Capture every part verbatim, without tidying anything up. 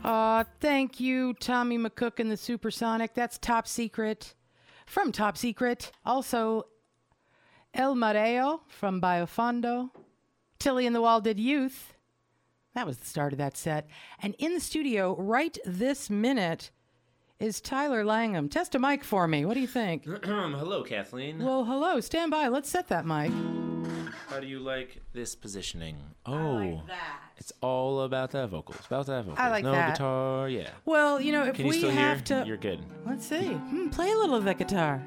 Uh, thank you, Tommy McCook and the Supersonic. That's Top Secret from Top Secret. Also, El Mareo from Biofondo. Tilly and the Walded Youth. That was the start of that set. And in the studio right this minute is Tyler Langham. Test a mic for me. What do you think? Hello, Kathleen. Well, hello. Stand by. Let's set that mic. How do you like this positioning? I Oh, like that. it's all about that vocals. About that vocals. I like no that. guitar, yeah. Well, you know, if Can you we still have hear? to... You're good. Let's see. Hmm, play a little of the guitar.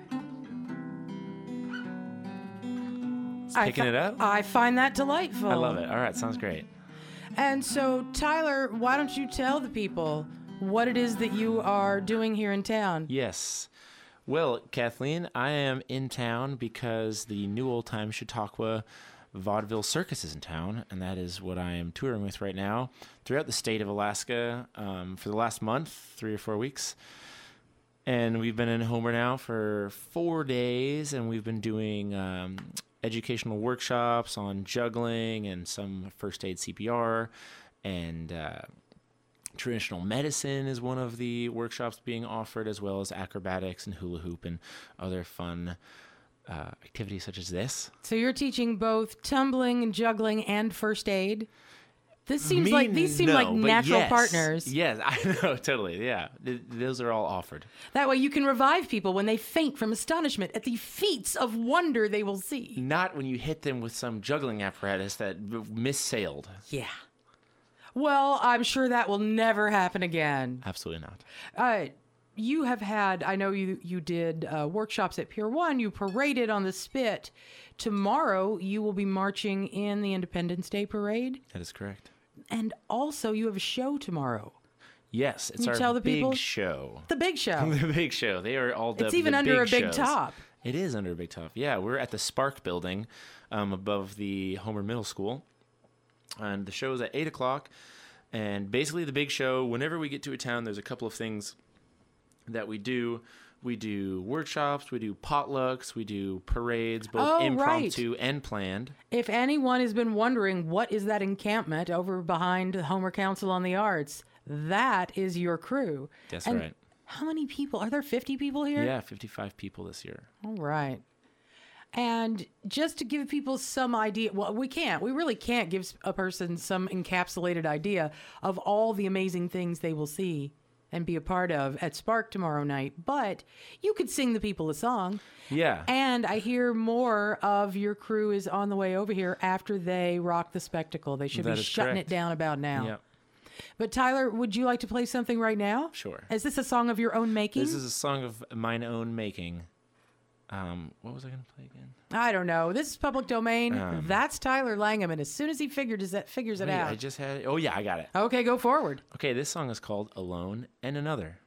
It's I picking fi- it up? I find that delightful. I love it. All right, sounds great. And so, Tyler, why don't you tell the people what it is that you are doing here in town? Yes. Well, Kathleen, I am in town because the New Old Time Chautauqua Vaudeville Circus is in town, and that is what I am touring with right now throughout the state of Alaska um, for the last month, three or four weeks. And we've been in Homer now for four days, and we've been doing um, educational workshops on juggling and some first aid C P R, and uh, traditional medicine is one of the workshops being offered, as well as acrobatics and hula hoop and other fun uh, activities such as this. So you're teaching both tumbling and juggling and first aid? This seems Me, like these seem no, like but natural yes. partners. Yes, I know, totally. Yeah, Th- those are all offered. That way you can revive people when they faint from astonishment at the feats of wonder they will see. Not when you hit them with some juggling apparatus that v- missailed. Yeah. Well, I'm sure that will never happen again. Absolutely not. Uh, you have had, I know you, you did uh, workshops at Pier one. You paraded on the Spit. Tomorrow, you will be marching in the Independence Day Parade. That is correct. And also, you have a show tomorrow. Yes, it's you our tell the big people? show. The big show. The big show. They are all dubbed It's even the under big a big shows. top. It is under a big top. Yeah, we're at the Spark building um, above the Homer Middle School. And the show is at eight o'clock. And basically the big show, whenever we get to a town, there's a couple of things that we do. We do workshops, we do potlucks, we do parades, both Oh, impromptu and planned. If anyone has been wondering what is that encampment over behind the Homer Council on the Arts, that is your crew. That's And right. how many people? Are there fifty people here? Yeah, fifty-five people this year. All right. And just to give people some idea, well, we can't, we really can't give a person some encapsulated idea of all the amazing things they will see and be a part of at Spark tomorrow night. But you could sing the people a song. Yeah. And I hear more of your crew is on the way over here after they rock the spectacle. They should That be is shutting correct. it down about now. Yep. But Tyler, would you like to play something right now? Sure. Is this a song of your own making? This is a song of mine own making. Um, what was I going to play again? I don't know. This is public domain. Um, That's Tyler Langham, and as soon as he figured is that figures it Wait, out. I just had it. Oh, yeah, I got it. Okay, go forward. Okay, this song is called Alone and Another.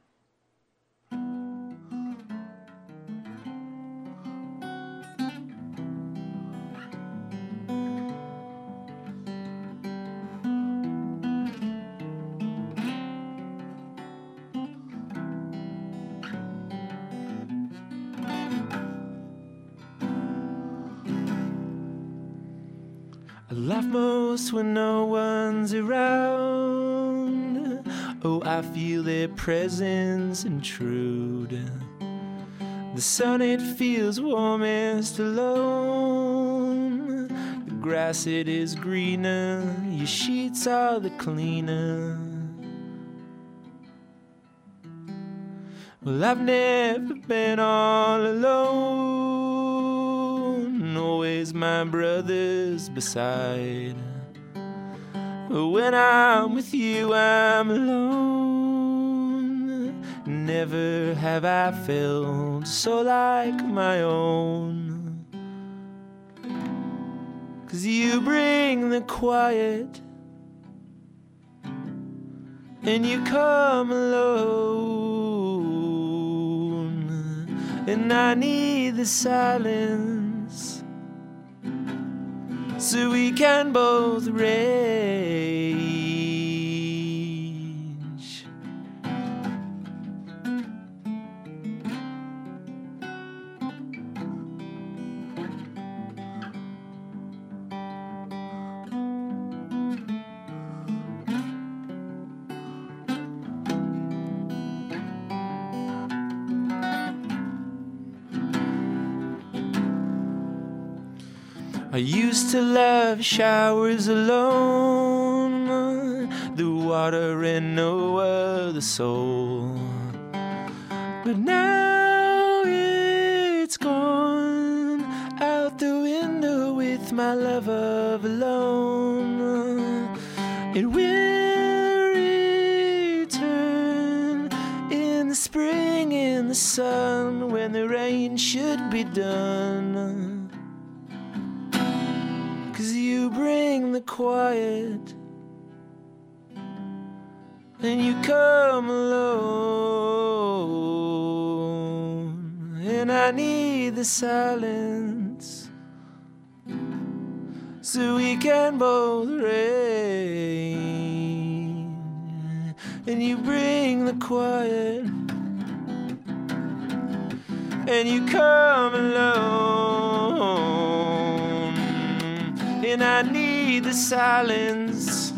I laugh most when no one's around. Oh, I feel their presence intrude. The sun, it feels warmest alone. The grass, it is greener. Your sheets are the cleaner. Well, I've never been all alone. Always my brothers beside. But when I'm with you, I'm alone. Never have I felt so like my own. 'Cause you bring the quiet, and you come alone, and I need the silence so we can both rage. I used to love showers alone, the water and no other soul. But now it's gone out the window with my lover alone. It will return in the spring, in the sun, when the rain should be done. 'Cause you bring the quiet and you come alone, and I need the silence so we can both reign. And you bring the quiet and you come alone, and I need the silence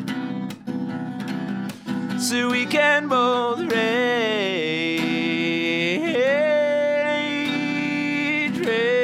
so we can both rage, rage.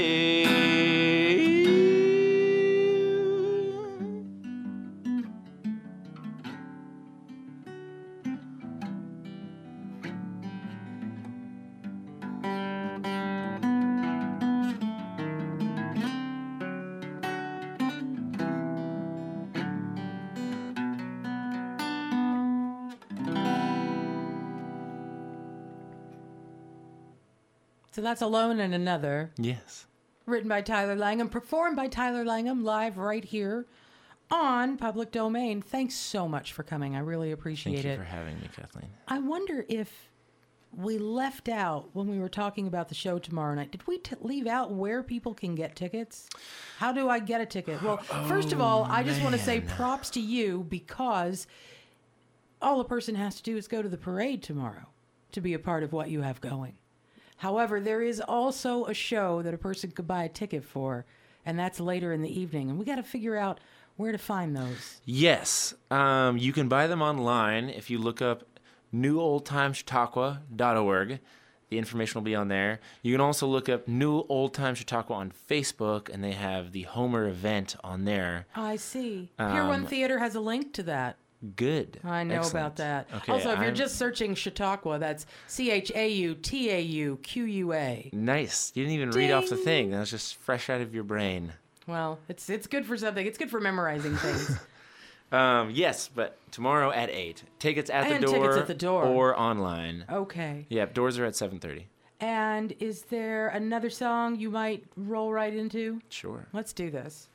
So that's Alone in Another, Yes. written by Tyler Langham, performed by Tyler Langham, live right here on Public Domain. Thanks so much for coming. I really appreciate Thank you it. for having me, Kathleen. I wonder if we left out, when we were talking about the show tomorrow night, did we t- leave out where people can get tickets? How do I get a ticket? Well, first of all, I just want to say props to you, because all a person has to do is go to the parade tomorrow to be a part of what you have going. However, there is also a show that a person could buy a ticket for, and that's later in the evening. And we got to figure out where to find those. Yes. Um, you can buy them online if you look up new old time chautauqua dot org. The information will be on there. You can also look up New Old Time Chautauqua on Facebook, and they have the Homer event on there. I see. Pier One Um, Theater has a link to that. Good. I know Excellent. about that. Okay, also, if you're I'm- just searching Chautauqua, that's C H A U T A U Q U A. Nice. You didn't even read off the Ding. thing. That was just fresh out of your brain. Well, it's it's good for something. It's good for memorizing things. Um, yes, but tomorrow at eight. Tickets at And the door. tickets at the door. Or online. Okay. Yep, doors are at seven thirty. And is there another song you might roll right into? Sure. Let's do this.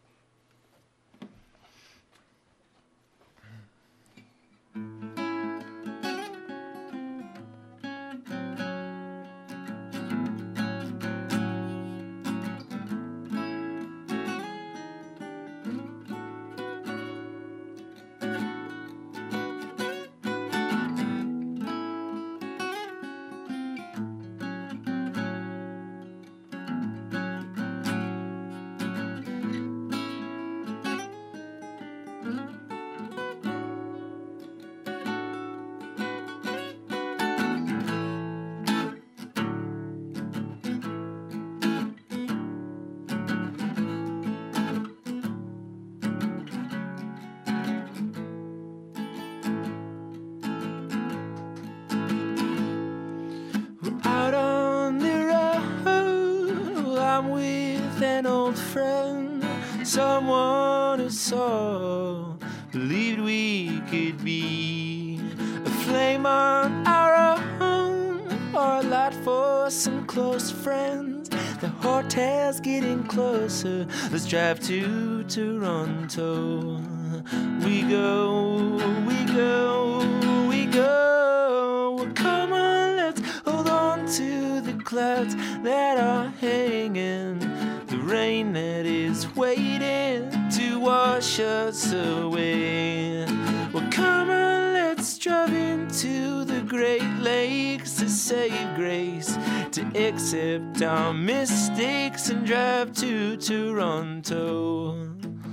Out on the road, I'm with an old friend, someone who saw, believed we could be a flame on our own, or a light for some close friends. The hotel's getting closer, let's drive to Toronto. We go, we go, we go. Well, come on, let's hold on to the clouds that are hanging, the rain that is waiting to wash us away. Well, come on, let's drive into the Great Lakes to save grace, to accept our mistakes and drive to Toronto.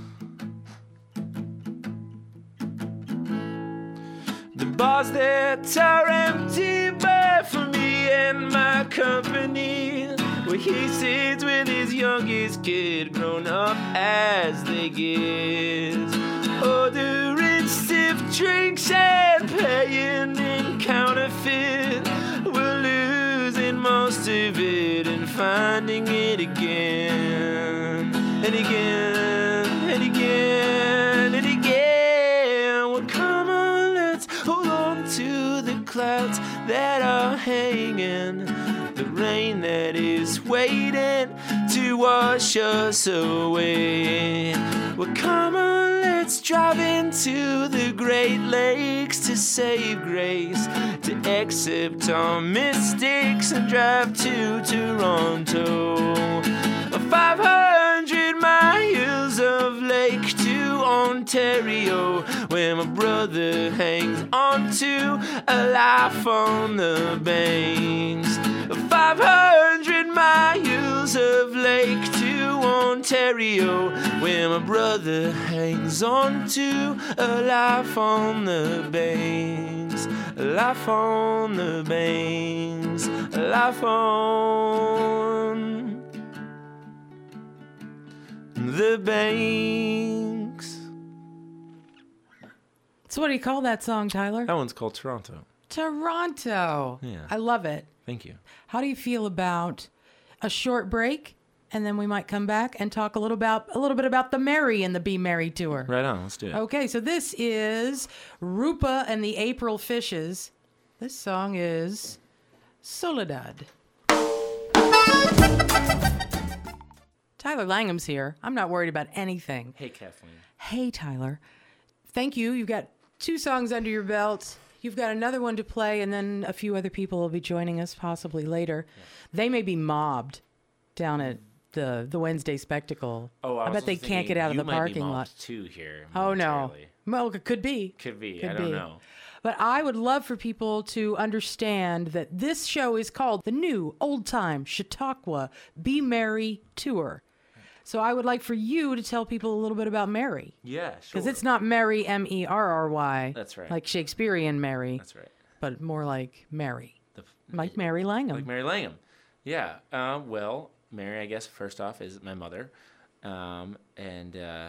The bars that are empty, but for me and my company, where he sits with his youngest kid, grown up as they get, ordering stiff drinks and paying in counterfeit. We're losing most of it and finding it again and again and again and again. Well, come on, let's hold on to the clouds that are hanging, the rain that is waiting to wash us away. Well, come on, let's drive into the Great Lakes to save grace, to accept our mistakes and drive to Toronto. five hundred miles of lake to Ontario, where my brother hangs on to a life on the banks. five hundred miles of lake to Ontario, where my brother hangs on to a life on the banks. A life on the banks. A life on the banks. So what do you call that song, Tyler? That one's called Toronto. Toronto. Yeah. I love it. Thank you. How do you feel about a short break, and then we might come back and talk a little about a little bit about the Mary and the Be Merry tour? Right on. Let's do it. Okay, so this is Rupa and the April Fishes. This song is Soledad. Tyler Langham's here. I'm not worried about anything. Hey, Kathleen. Hey, Tyler. Thank you. You've got two songs under your belt. You've got another one to play, and then a few other people will be joining us possibly later. Yeah. They may be mobbed down at the the Wednesday Spectacle. Oh, I, I bet they can't get out of the parking lot. Too here. Oh no. Well, it could be. Could be. Could I don't be. know. But I would love for people to understand that this show is called the New Old Time Chautauqua Be Merry Tour. So I would like for you to tell people a little bit about Mary. Yeah, sure. Because it's not Mary, M E R R Y. That's right. Like Shakespearean Mary. That's right. But more like Mary. The, like Mary Langham. Like Mary Langham. Yeah. Uh, well, Mary, I guess, first off, is my mother. Um, and uh,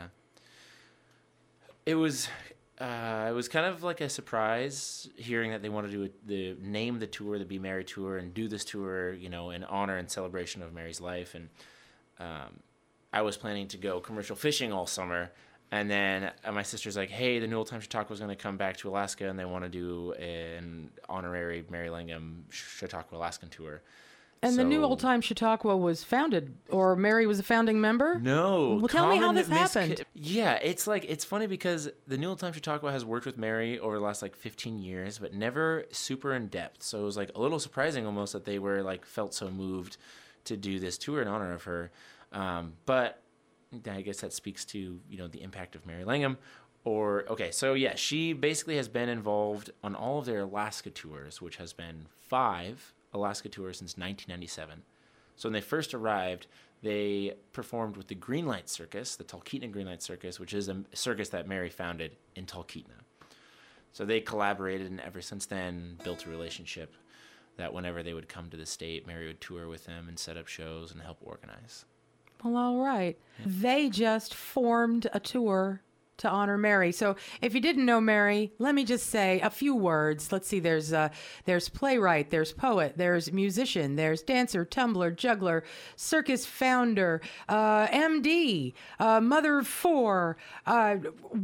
it was... Uh, it was kind of like a surprise hearing that they wanted to do a, the name the tour the Be Merry tour and do this tour, you know, in honor and celebration of Mary's life. And um, I was planning to go commercial fishing all summer, and then uh, my sister's like, "Hey, the New Old Time Chautauqua is going to come back to Alaska, and they want to do an honorary Mary Langham Chautauqua Alaskan tour." And so, the New Old Time Chautauqua was founded, or Mary was a founding member? No. Well, tell me how this misca- happened. Yeah, it's like, it's funny because the New Old Time Chautauqua has worked with Mary over the last like fifteen years, but never super in depth. So it was like a little surprising almost that they were like, felt so moved to do this tour in honor of her. Um, but I guess that speaks to, you know, the impact of Mary Langham. Or, okay, so yeah, she basically has been involved on all of their Alaska tours, which has been five Alaska tour since nineteen ninety-seven. So when they first arrived, they performed with the Greenlight Circus, the Talkeetna Greenlight Circus, which is a circus that Mary founded in Talkeetna. So they collaborated, and ever since then built a relationship that whenever they would come to the state, Mary would tour with them and set up shows and help organize. Well, all right. Yeah. They just formed a tour to honor Mary. So if you didn't know Mary, let me just say a few words. Let's see, there's uh, there's playwright, there's poet, there's musician, there's dancer, tumbler, juggler, circus founder, uh, M D, uh, mother of four, uh,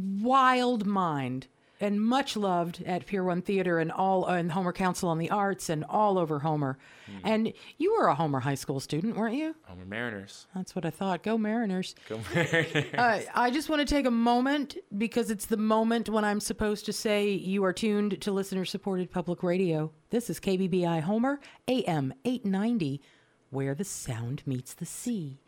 wild mind, and much loved at Pier One Theater and all uh, and Homer Council on the Arts and all over Homer. Mm. And you were a Homer High School student, weren't you? Homer Mariners. That's what I thought. Go Mariners. Go Mariners. Uh, I just want to take a moment because it's the moment when I'm supposed to say you are tuned to listener-supported public radio. This is K B B I Homer, A M eight ninety, where the sound meets the sea.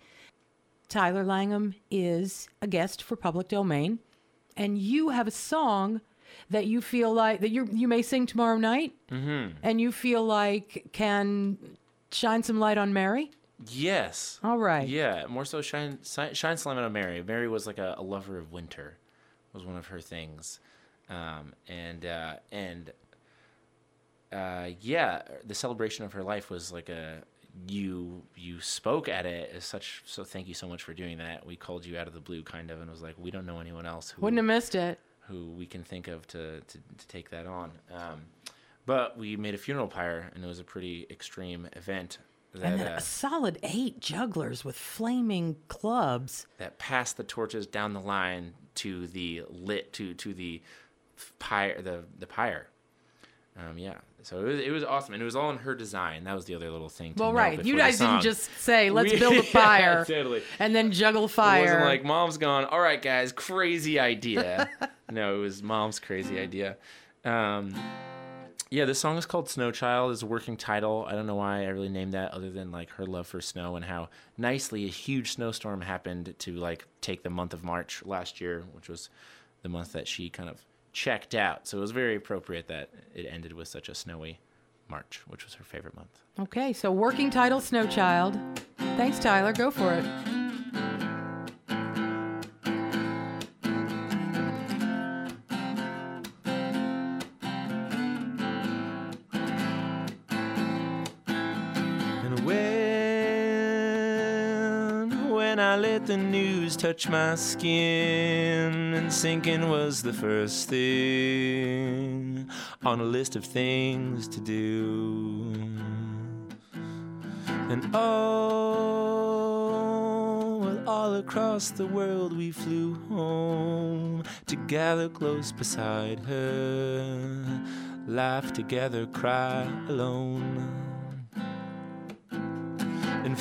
Tyler Langham is a guest for Public Domain, and you have a song that you feel like that you you may sing tomorrow night, mm-hmm. and you feel like can shine some light on Mary. Yes. All right. Yeah, more so shine shine some light on Mary. Mary was like a, a lover of winter, was one of her things, um, and uh, and uh, yeah, the celebration of her life was like a you you spoke at it as such. So thank you so much for doing that. We called you out of the blue, kind of, and was like, we don't know anyone else who Wouldn't have missed it. who we can think of to to, to take that on. Um, but we made a funeral pyre, and it was a pretty extreme event. That, And then uh, a solid eight jugglers with flaming clubs. that passed the torches down the line to the lit to to the pyre the the pyre. Um, yeah, so it was it was awesome, and it was all in her design. That was the other little thing. To Well, note right. You before the guys didn't song. just say, let's We- build a fire Yeah, totally. and then juggle It fire. wasn't like mom's gone. All right, guys, crazy idea. No, it was mom's crazy idea. Um, yeah, this song is called Snow Child. It's a working title. I don't know why I really named that other than like her love for snow and how nicely a huge snowstorm happened to like take the month of March last year, which was the month that she kind of checked out. So it was very appropriate that it ended with such a snowy March, which was her favorite month. Okay, so working title, Snow Child. Thanks, Tyler. Go for it. And when, when I let the news touch my skin, and sinking was the first thing on a list of things to do. And oh, well, all across the world we flew home to gather close beside her, laugh together, cry alone, and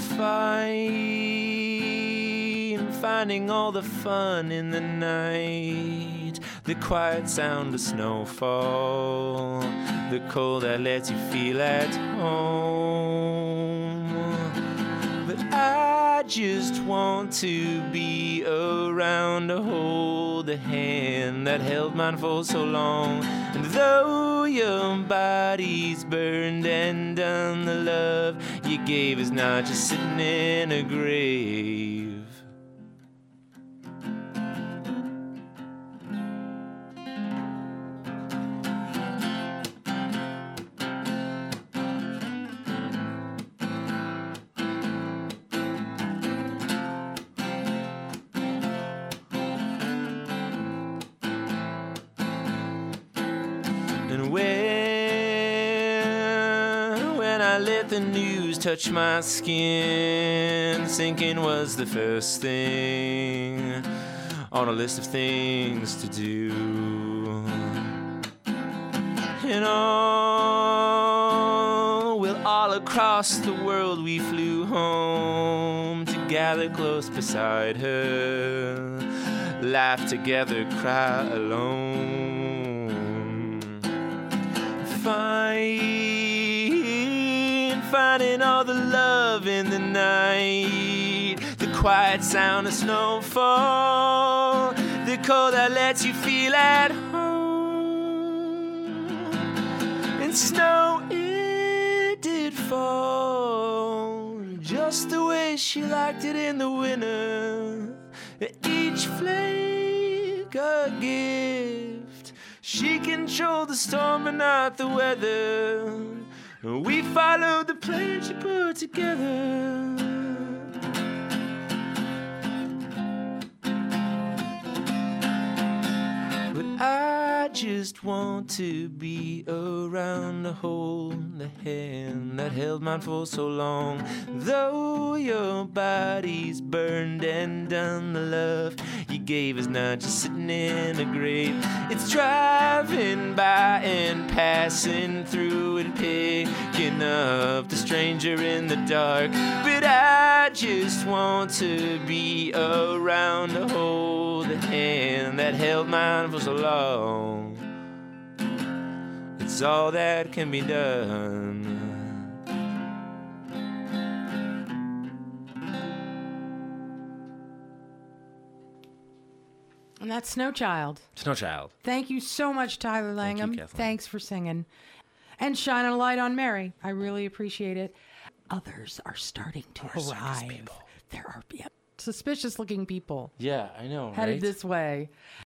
find, finding all the fun in the night, the quiet sound of snowfall, the cold that lets you feel at home. But I just want to be around to hold the hand that held mine for so long. And though your body's burned and done, the love you gave is not just sitting in a grave. And when, when I let the news touch my skin, sinking was the first thing on a list of things to do. And oh, well, all across the world we flew home to gather close beside her, laugh together, cry alone. Find, finding all the love in the night, the quiet sound of snowfall, the cold that lets you feel at home. And snow, it did fall just the way she liked it in the winter. Each flake a gift. She controlled the storm but not the weather. We followed the plan she put together. But I just want to be around to hold the hand that held mine for so long. Though your body's burned and done, the love you gave is not just sitting in a grave. It's driving by and passing through and picking up the stranger in the dark. But I just want to be around to hold the hand that held mine for so long. It's all that can be done. And that's Snow Child. Snow Child. Thank you so much, Tyler Langham. Kathleen. Thanks for singing. And shining a light on Mary. I really appreciate it. Others are starting to More circus arrive. people. There are yep, suspicious looking people Yeah, I know, headed right? this way.